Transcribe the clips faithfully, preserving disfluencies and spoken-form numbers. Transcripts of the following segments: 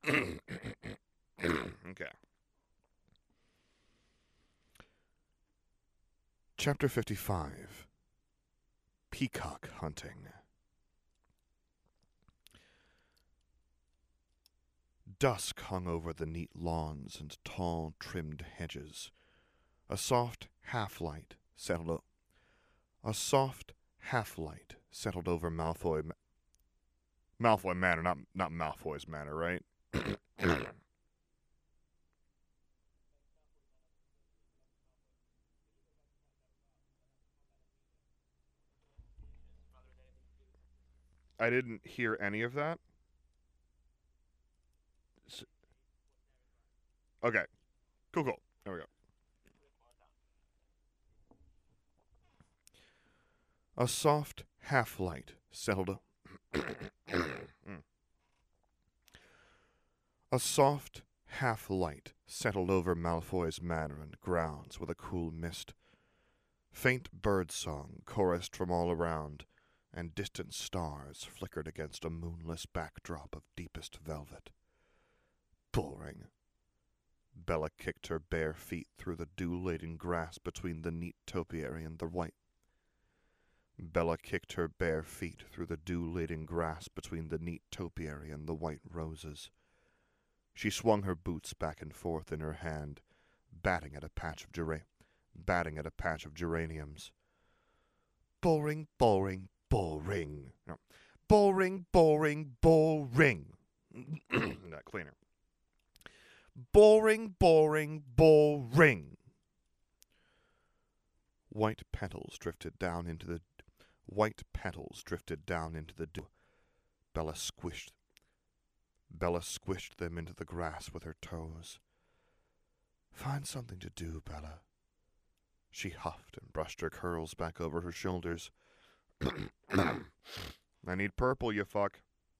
Okay. Chapter fifty-five. Peacock Hunting. Dusk hung over the neat lawns and tall, trimmed hedges. A soft half-light settled o- a soft half-light settled over Malfoy Ma- Malfoy Manor, not not Malfoy's Manor, right? I didn't hear any of that. S- Okay, cool, cool. There we go. A soft half-light settled. O- Mm. A soft half-light settled over Malfoy's manor and grounds with a cool mist. Faint bird-song chorused from all around, and distant stars flickered against a moonless backdrop of deepest velvet. Boring. Bella kicked her bare feet through the dew-laden grass between the neat topiary and the white. Bella kicked her bare feet through the dew-laden grass between the neat topiary and the white roses. She swung her boots back and forth in her hand, batting at a patch of gera- batting at a patch of geraniums. Boring, boring, boring. No. Boring, boring, boring. Not cleaner. Boring, boring, boring. White petals drifted down into the white petals drifted down into the dew. Bella squished Bella squished them into the grass with her toes. Find something to do, Bella. She huffed and brushed her curls back over her shoulders. I need purple, you fuck.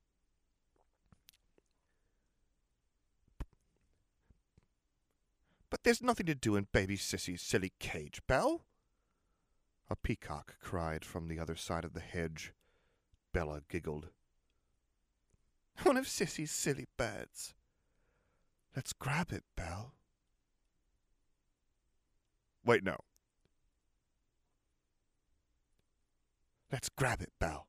But there's nothing to do in baby Sissy's silly cage, Belle. A peacock cried from the other side of the hedge. Bella giggled. One of Sissy's silly birds. Let's grab it, Belle. Wait, no. Let's grab it, Belle.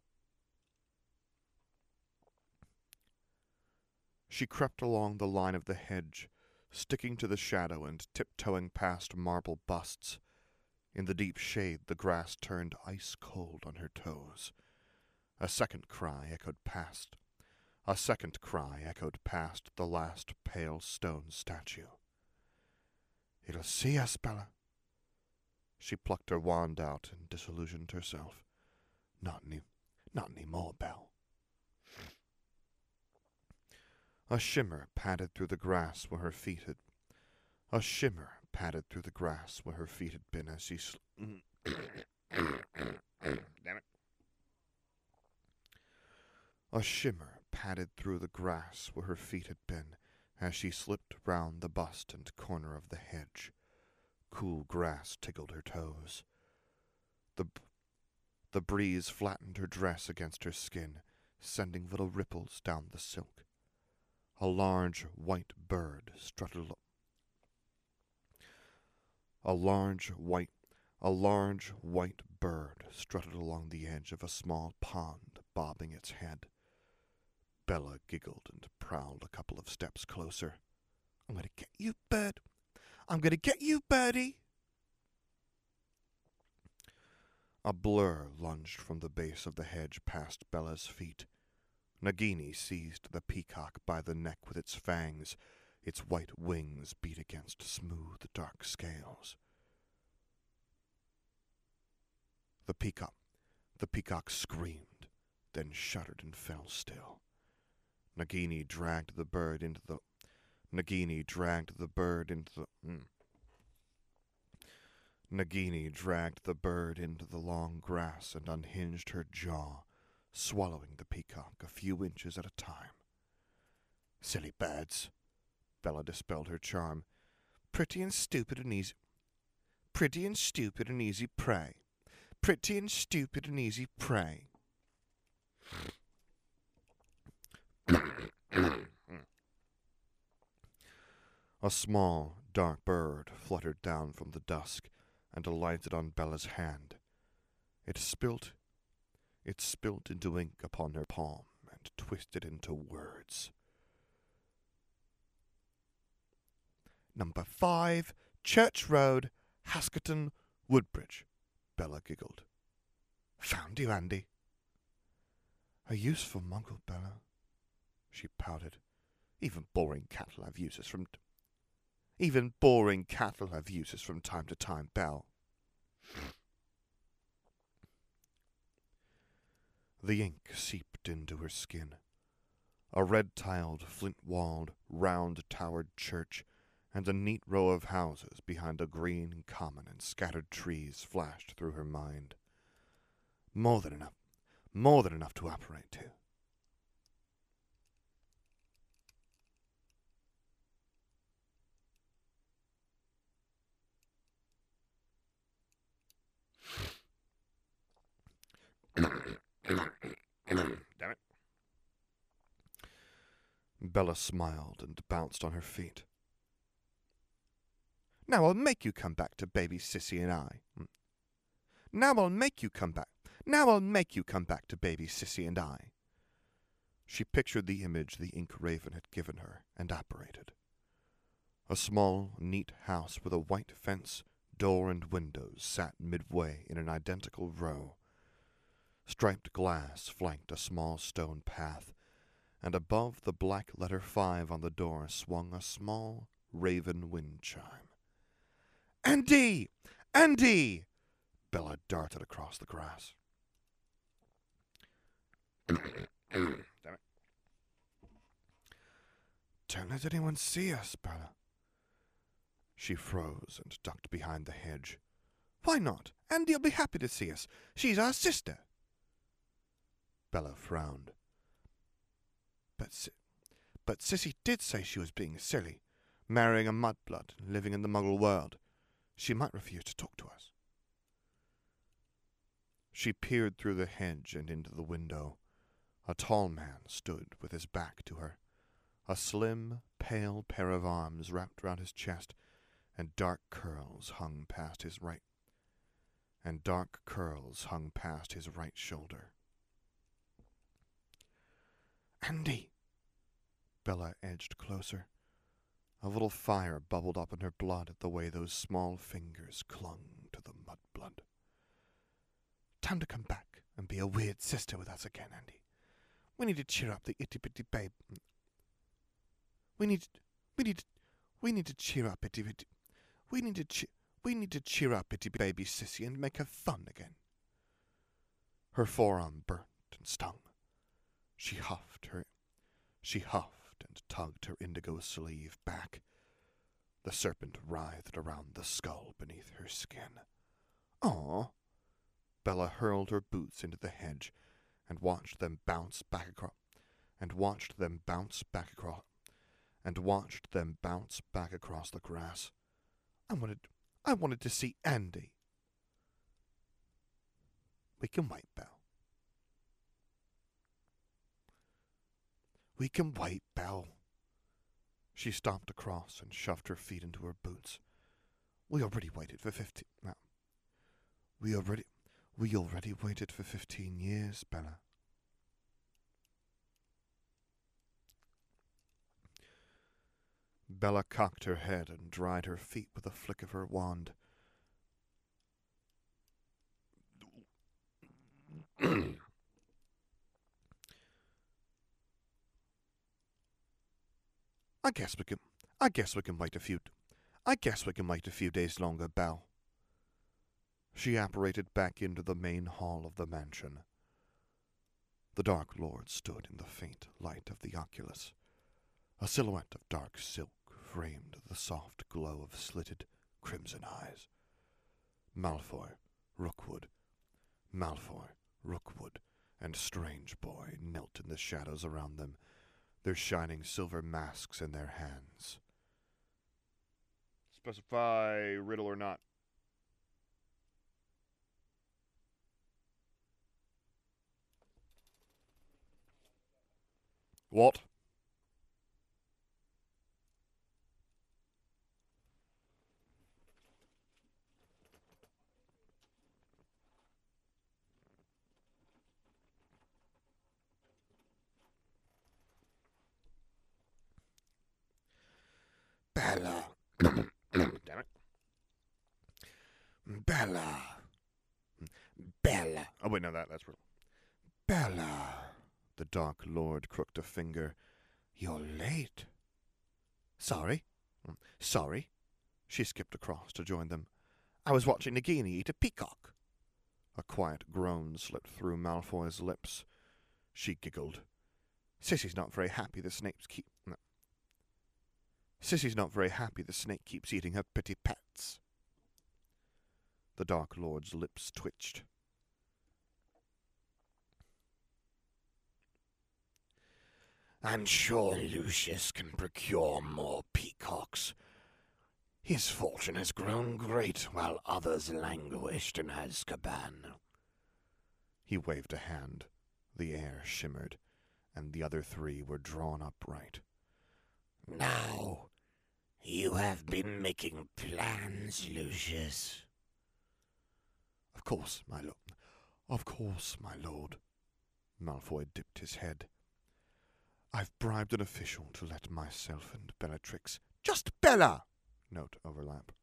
She crept along the line of the hedge, sticking to the shadow and tiptoeing past marble busts. In the deep shade, the grass turned ice-cold on her toes. A second cry echoed past. A second cry echoed past the last pale stone statue. It'll see us, Bella. She plucked her wand out and disillusioned herself. Not any, not any more, Belle. A shimmer padded through the grass where her feet had. A shimmer padded through the grass where her feet had been as she. Sl- Damn it. A shimmer padded through the grass where her feet had been as she slipped round the bust and corner of the hedge. Cool grass tickled her toes. The, the breeze flattened her dress against her skin, sending little ripples down the silk. A large white bird strutted. Lo- a large white, a large white bird strutted along the edge of a small pond, bobbing its head. Bella giggled and prowled a couple of steps closer. I'm gonna get you, bird. I'm gonna get you, birdie. A blur lunged from the base of the hedge past Bella's feet. Nagini seized the peacock by the neck with its fangs. Its white wings beat against smooth, dark scales. The peacock, the peacock screamed, then shuddered and fell still. Nagini dragged the bird into the. Nagini dragged the bird into the. Mm. Nagini dragged the bird into the long grass and unhinged her jaw, swallowing the peacock a few inches at a time. Silly birds. Bella dispelled her charm. Pretty and stupid and easy. Pretty and stupid and easy prey. Pretty and stupid and easy prey. A small, dark bird fluttered down from the dusk and alighted on Bella's hand. It spilt, it spilt into ink upon her palm and twisted into words. Number five, Church Road, Haskerton, Woodbridge, Bella giggled. Found you, Andy. A useful muggle, Bella, she pouted. Even boring cattle have uses from... T- Even boring cattle have uses from time to time, Belle. The ink seeped into her skin. A red-tiled, flint-walled, round-towered church and a neat row of houses behind a green common and scattered trees flashed through her mind. More than enough. More than enough to operate to. Damn it. Bella smiled and bounced on her feet. Now I'll make you come back to baby Sissy and I. Now I'll make you come back. Now I'll make you come back to baby Sissy and I. She pictured the image the ink raven had given her and apparated. A small, neat house with a white fence, door and windows sat midway in an identical row. Striped glass flanked a small stone path, and above the black letter five on the door swung a small raven wind chime. Andy! Andy! Bella darted across the grass. Damn it. Don't let anyone see us, Bella. She froze and ducked behind the hedge. Why not? Andy'll be happy to see us. She's our sister. Bella frowned. But, si- but Sissy did say she was being silly, marrying a mudblood and living in the muggle world. She might refuse to talk to us. She peered through the hedge and into the window. A tall man stood with his back to her, a slim, pale pair of arms wrapped round his chest, and dark curls hung past his right, and dark curls hung past his right shoulder. Andy! Bella edged closer. A little fire bubbled up in her blood at the way those small fingers clung to the mudblood. Time to come back and be a weird sister with us again, Andy. We need to cheer up the itty-bitty babe. We need, we need, we need to cheer up itty-bitty. We need to cheer, we need to cheer up itty baby Sissy and make her fun again. Her forearm burnt and stung. She huffed her, she huffed and tugged her indigo sleeve back. The serpent writhed around the skull beneath her skin. Aw! Bella hurled her boots into the hedge and watched them bounce back across, and watched them bounce back across, and watched them bounce back across the grass. I wanted, I wanted to see Andy. We can wait, Belle. We can wait, Belle. She stomped across and shoved her feet into her boots. We already waited for fifteen. No. We already, we already waited for fifteen years, Bella. Bella cocked her head and dried her feet with a flick of her wand. I guess we can. I guess we can wait a few. I guess we can wait a few days longer, Belle. She apparated back into the main hall of the mansion. The Dark Lord stood in the faint light of the oculus. A silhouette of dark silk framed the soft glow of slitted crimson eyes. Malfoy, Rookwood, Malfoy, Rookwood, and Strange Boy knelt in the shadows around them, their shining silver masks in their hands. Specify riddle or not. What? Bella. Damn it. Bella. Bella. Oh, wait, no, that, that's real. Bella. The Dark Lord crooked a finger. You're late. Sorry. Sorry. She skipped across to join them. I was watching Nagini eat a peacock. A quiet groan slipped through Malfoy's lips. She giggled. Sissy's not very happy the snakes keep... No. Sissy's not very happy the snake keeps eating her pretty pets. The Dark Lord's lips twitched. I'm sure Lucius can procure more peacocks. His fortune has grown great while others languished in Azkaban. He waved a hand. The air shimmered, and the other three were drawn upright. Now, you have been making plans, Lucius. Of course, my lord. Of course, my lord. Malfoy dipped his head. I've bribed an official to let myself and Bellatrix... Just Bella! Note overlap.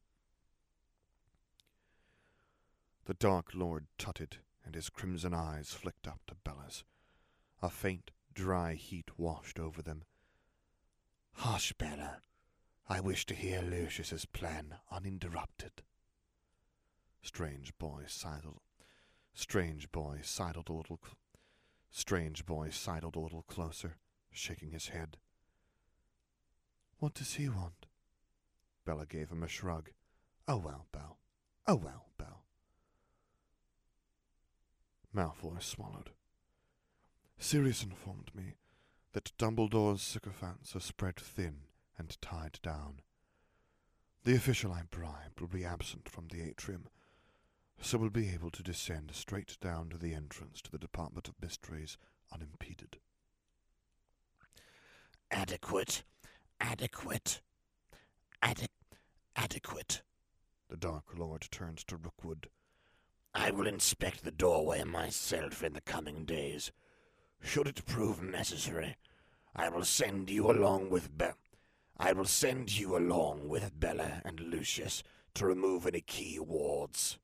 The Dark Lord tutted, and his crimson eyes flicked up to Bella's. A faint, dry heat washed over them. Hush, Bella. I wish to hear Lucius's plan uninterrupted. Strange boy sidled. Strange boy sidled a little. Cl- Strange boy sidled a little closer, shaking his head. What does he want? Bella gave him a shrug. Oh well, Belle. Oh well, Belle. Malfoy swallowed. Sirius informed me that Dumbledore's sycophants are spread thin and tied down. The official I bribed will be absent from the atrium, so will be able to descend straight down to the entrance to the Department of Mysteries unimpeded. Adequate. Adequate. Ade- adequate. The Dark Lord turned to Rookwood. I will inspect the doorway myself in the coming days. Should it prove necessary, I will send you along with Be- I will send you along with Bella and Lucius to remove any key wards.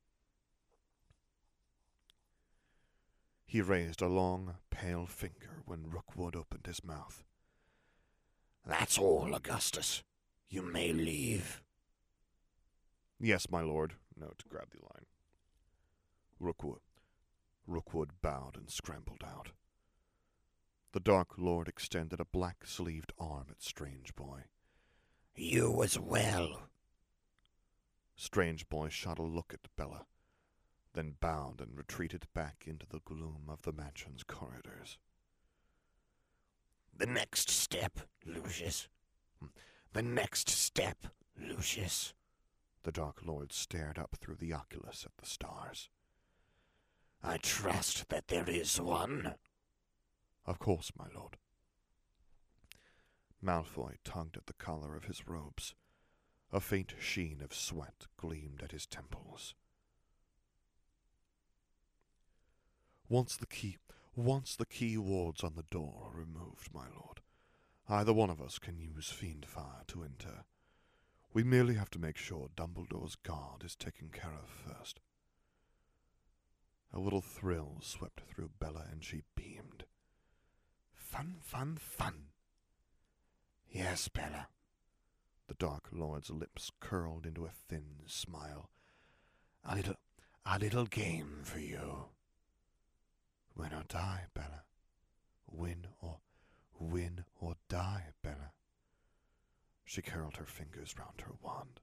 He raised a long, pale finger when Rookwood opened his mouth. That's all, Augustus. You may leave. Yes, my lord. Note grabbed the line. Rookwood. Rookwood bowed and scrambled out. The Dark Lord extended a black-sleeved arm at Strange Boy. You as well. Strange Boy shot a look at Bella, then bowed and retreated back into the gloom of the mansion's corridors. The next step, Lucius. The next step, Lucius. The Dark Lord stared up through the oculus at the stars. I trust that there is one. Of course, my lord. Malfoy tugged at the collar of his robes. A faint sheen of sweat gleamed at his temples. Once the key, once the key wards on the door are removed, my lord, either one of us can use Fiendfire to enter. We merely have to make sure Dumbledore's guard is taken care of first. A little thrill swept through Bella, and she beamed. Fun, fun, fun. Yes, Bella. The Dark Lord's lips curled into a thin smile. A little, a little game for you. Win or die, Bella. Win or, win or die, Bella. She curled her fingers round her wand.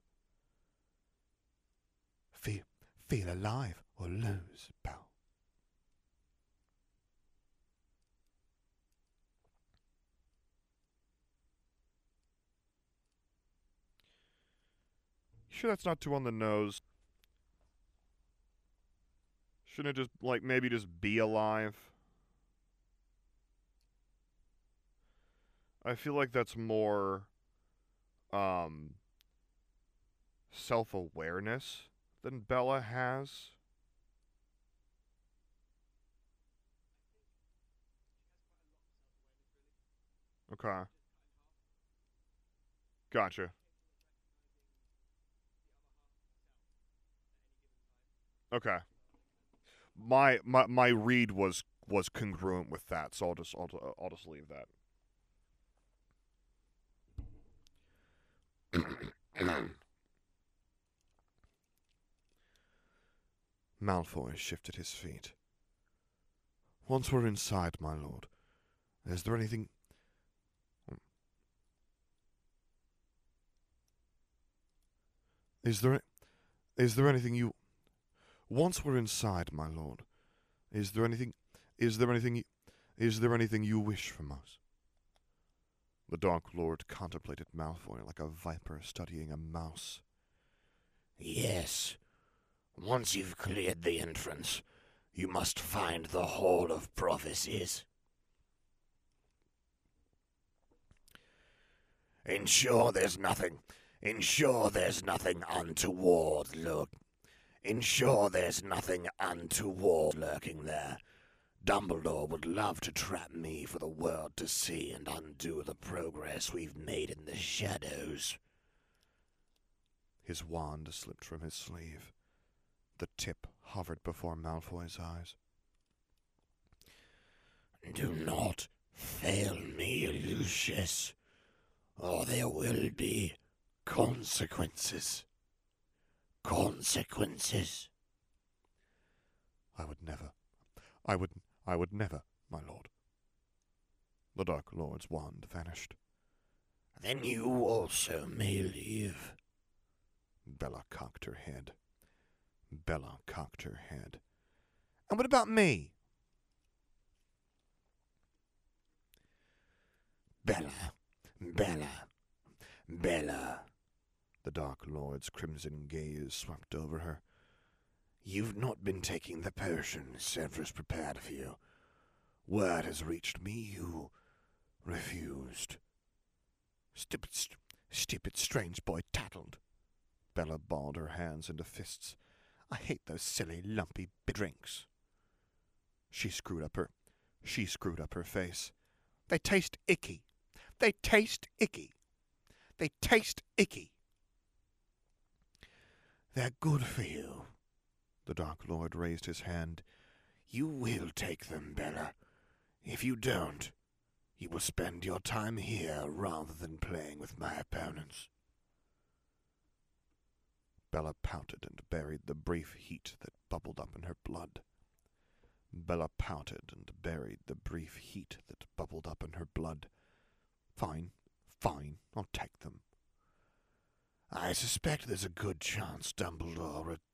Feel, feel alive or lose, Belle. Sure that's not too on the nose? Shouldn't it just, like, maybe just be alive? I feel like that's more, um, self-awareness than Bella has. Okay. Gotcha. Okay. My my my read was was congruent with that, so I'll just I'll, I'll just leave that. Malfoy shifted his feet. Once we're inside, my lord, is there anything... Is there... Is there anything you... Once we're inside, my lord, is there anything... Is there anything... You, is there anything you wish from us? The Dark Lord contemplated Malfoy like a viper studying a mouse. Yes. Once you've cleared the entrance, you must find the Hall of Prophecies. Ensure there's nothing. Ensure there's nothing untoward lurk. Ensure there's nothing untoward lurking there. Dumbledore would love to trap me for the world to see and undo the progress we've made in the shadows. His wand slipped from his sleeve. The tip hovered before Malfoy's eyes. Do not fail me, Lucius, or there will be consequences. Consequences. I would never. I would. I would never, my lord. The Dark Lord's wand vanished. Then you also may leave. Bella cocked her head. Bella cocked her head. And what about me? Bella, Bella, Bella. The Dark Lord's crimson gaze swept over her. You've not been taking the potion Severus prepared for you. Word has reached me you refused. Stupid, st- stupid strange boy tattled. Bella balled her hands into fists. I hate those silly, lumpy drinks. She screwed up her, she screwed up her face. They taste icky. They taste icky. They taste icky. They're good for you. The Dark Lord raised his hand. You will take them, Bella. If you don't, you will spend your time here rather than playing with my opponents. Bella pouted and buried the brief heat that bubbled up in her blood. Bella pouted and buried the brief heat that bubbled up in her blood. Fine, fine, I'll take them. I suspect there's a good chance Dumbledore... At...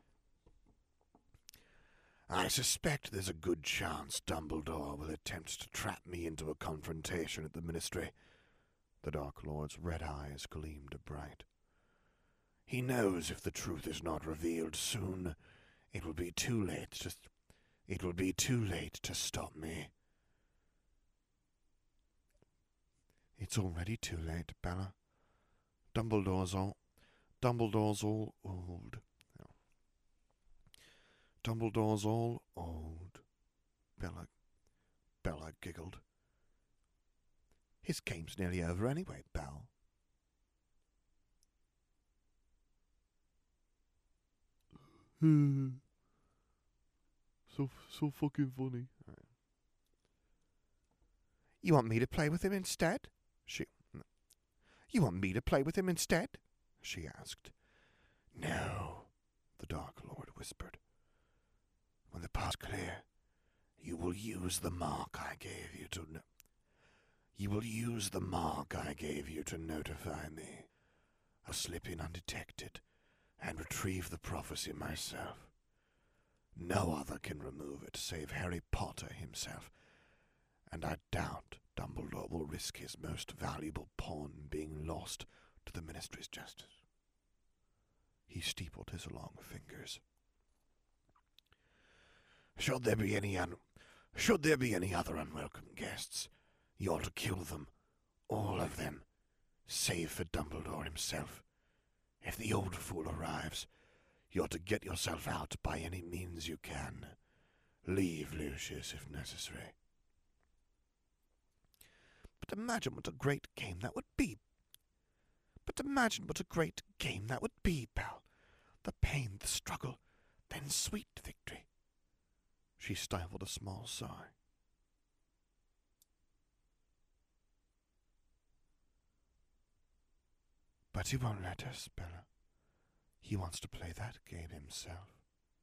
I suspect there's a good chance Dumbledore will attempt to trap me into a confrontation at the Ministry. The Dark Lord's red eyes gleamed bright. He knows if the truth is not revealed soon, it will be too late to... It will be too late to stop me. It's already too late, Bella. Dumbledore's all... Dumbledore's all old. No. Dumbledore's all old. Bella... Bella giggled. His game's nearly over anyway, Belle. so, so fucking funny. Right. You want me to play with him instead? She... You want me to play with him instead? She asked. No, the Dark Lord whispered. When the path's clear, you will use the mark I gave you to... No- you will use the mark I gave you to notify me. I'll slip in undetected and retrieve the prophecy myself. No other can remove it save Harry Potter himself, and I doubt Dumbledore will risk his most valuable pawn being lost to the Ministry's justice. He steepled his long fingers. Should there be any un- should there be any other unwelcome guests, you're to kill them, all of them, save for Dumbledore himself. If the old fool arrives, you're to get yourself out by any means you can. Leave Lucius if necessary. But imagine what a great game that would be. But imagine what a great game that would be, pal. The pain, the struggle, then sweet victory. She stifled a small sigh. But he won't let us, Bella. He wants to play that game himself.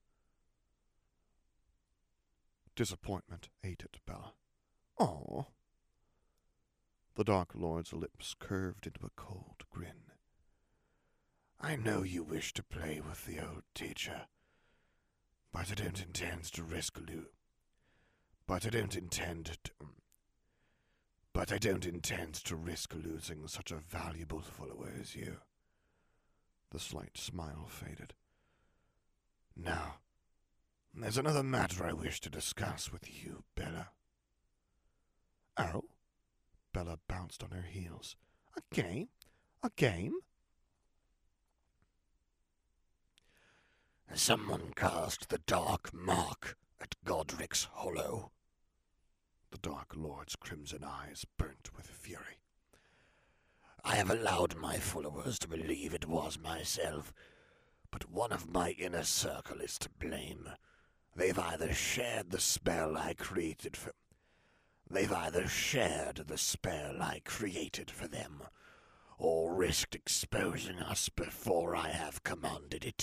Disappointment ate at Bella. Oh. The Dark Lord's lips curved into a cold grin. I know you wish to play with the old teacher, but I don't intend to risk lo- But I don't intend to... But I don't intend to risk losing such a valuable follower as you. The slight smile faded. Now, there's another matter I wish to discuss with you, Bella. Oh? Bella bounced on her heels. A game? A game? Someone cast the Dark Mark at Godric's Hollow. The Dark Lord's crimson eyes burnt with fury. I have allowed my followers to believe it was myself, but one of my inner circle is to blame. They've either shared the spell I created for... They've either shared the spell I created for them, or risked exposing us before I have commanded it.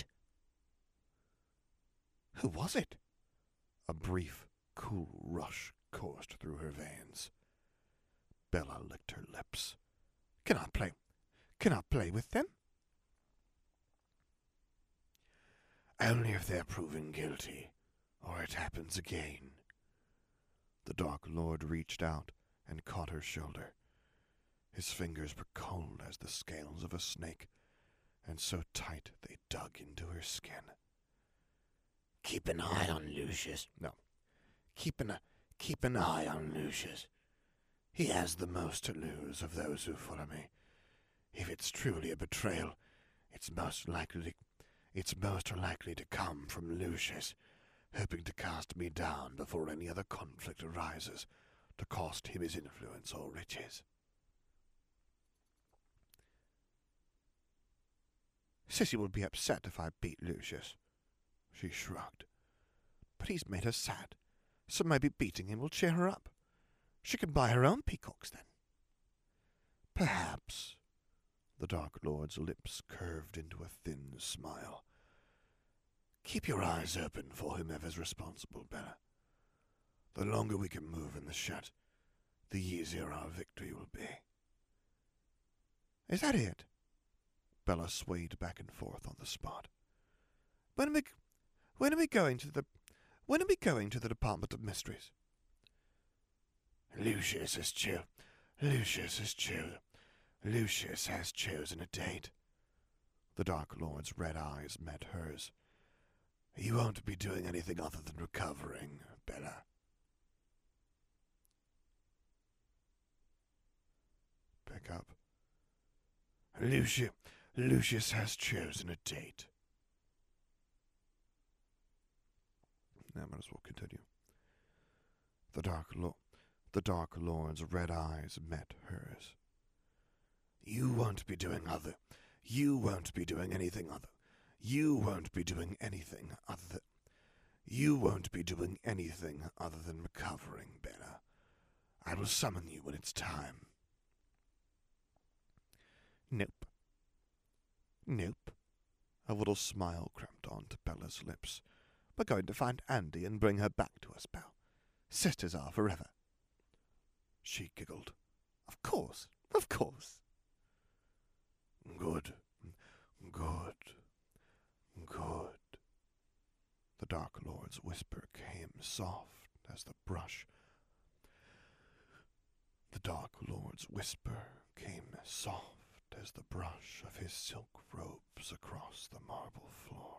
Who was it? A brief, cool rush coursed through her veins. Bella licked her lips. Can I play? Can I play with them? Only if they're proven guilty, or it happens again. The Dark Lord reached out and caught her shoulder. His fingers were cold as the scales of a snake, and so tight they dug into her skin. Keep an eye on Lucius. No. Keep an, keep an eye on Lucius. He has the most to lose of those who follow me. If it's truly a betrayal, it's most likely, it's most likely to come from Lucius, hoping to cast me down before any other conflict arises, to cost him his influence or riches. Sissy would be upset if I beat Lucius. She shrugged. But he's made her sad, so maybe beating him will cheer her up. She can buy her own peacocks then. Perhaps. The Dark Lord's lips curved into a thin smile. Keep your eyes open for whomever's responsible, Bella. The longer we can move in the shut, the easier our victory will be. Is that it? Bella swayed back and forth on the spot. When are we, when are we going to the, when are we going to the Department of Mysteries? Lucius has cho- Lucius has cho- Lucius has chosen a date. The Dark Lord's red eyes met hers. You won't be doing anything other than recovering, Bella. Pick up. Lucius, Lucius has chosen a date. Now I might as well continue. The Dark Lord, the Dark Lord's red eyes met hers. You won't be doing other. You won't be doing anything other. You won't be doing anything other than... You won't be doing anything other than recovering, Bella. I will summon you when it's time. Nope. Nope. A little smile crept onto Bella's lips. We're going to find Andy and bring her back to us, Belle. Sisters are forever. She giggled. Of course, of course. Good, good, good. The Dark Lord's whisper came soft as the brush. The Dark Lord's whisper came soft as the brush of his silk robes across the marble floor.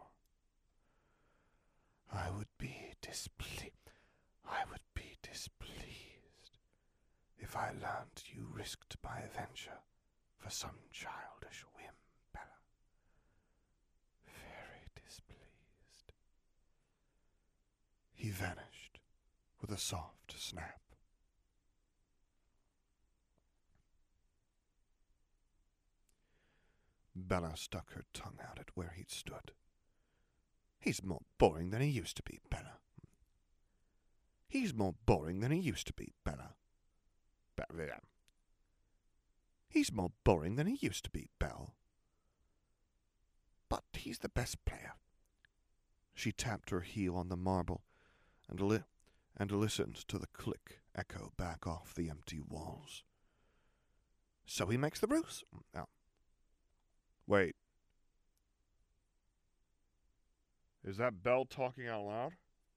I would be displeased. I would be displeased if I learned you risked my adventure for some childish whim, Bella. Very displeased. He vanished with a soft snap. Bella stuck her tongue out at where he'd stood. He's more boring than he used to be, Bella. He's more boring than he used to be, Bella. Bella. He's more boring than he used to be, Belle. But he's the best player. She tapped her heel on the marble and, li- and listened to the click echo back off the empty walls. So he makes the rules. Oh. Wait. Is that Belle talking out loud?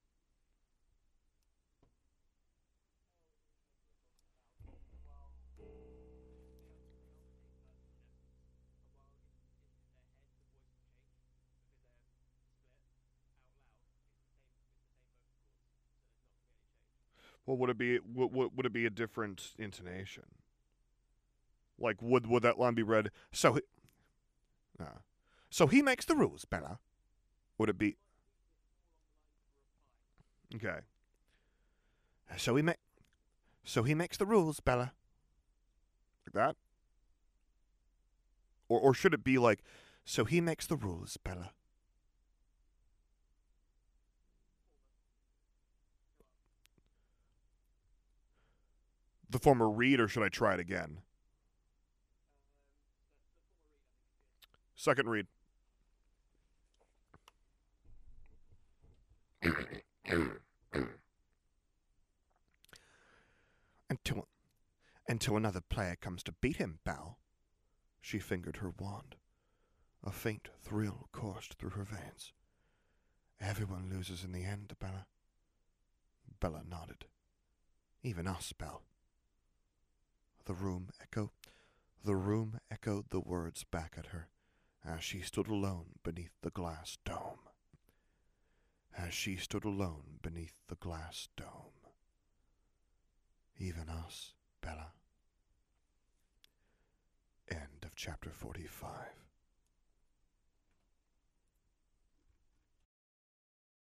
Well, would it be would, would, would it be a different intonation? Like, would would that line be read? So he, uh, so he makes the rules, Bella. Would it be? Okay. So he ma- So he makes the rules, Bella. Like that? Or or should it be like, so he makes the rules, Bella? The former read, or should I try it again? Second read. until, until another player comes to beat him, Belle. She fingered her wand. A faint thrill coursed through her veins. Everyone loses in the end, Bella. Bella nodded. Even us, Belle. The room echoed. The room echoed the words back at her as she stood alone beneath the glass dome. As she stood alone beneath the glass dome. Even us, Bella. End of chapter forty-five.